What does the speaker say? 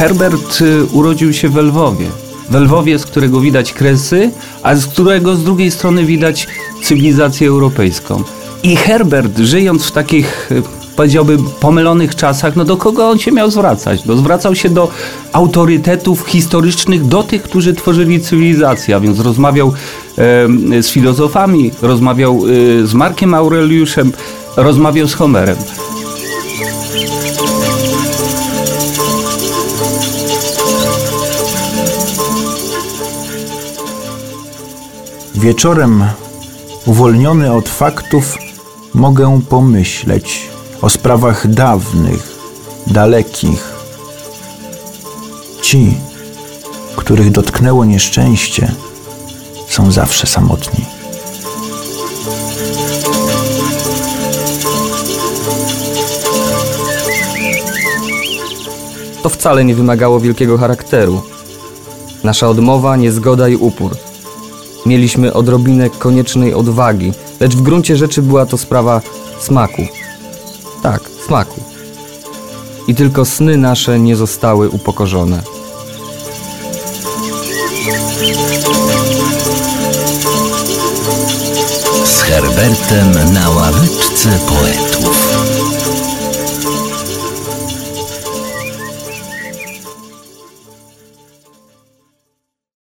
Herbert urodził się w Lwowie. W Lwowie, z którego widać Kresy, a z którego z drugiej strony widać cywilizację europejską. I Herbert, żyjąc w takich, powiedziałbym, pomylonych czasach, no do kogo on się miał zwracać? No, zwracał się do autorytetów historycznych, do tych, którzy tworzyli cywilizację, a więc rozmawiał z filozofami, rozmawiał z Markiem Aureliuszem, rozmawiał z Homerem. Wieczorem, uwolniony od faktów, mogę pomyśleć o sprawach dawnych, dalekich. Ci, których dotknęło nieszczęście, są zawsze samotni. To wcale nie wymagało wielkiego charakteru. Nasza odmowa, niezgoda i upór. Mieliśmy odrobinę koniecznej odwagi, lecz w gruncie rzeczy była to sprawa smaku. Tak, smaku. I tylko sny nasze nie zostały upokorzone. Z Herbertem na ławeczce poetów.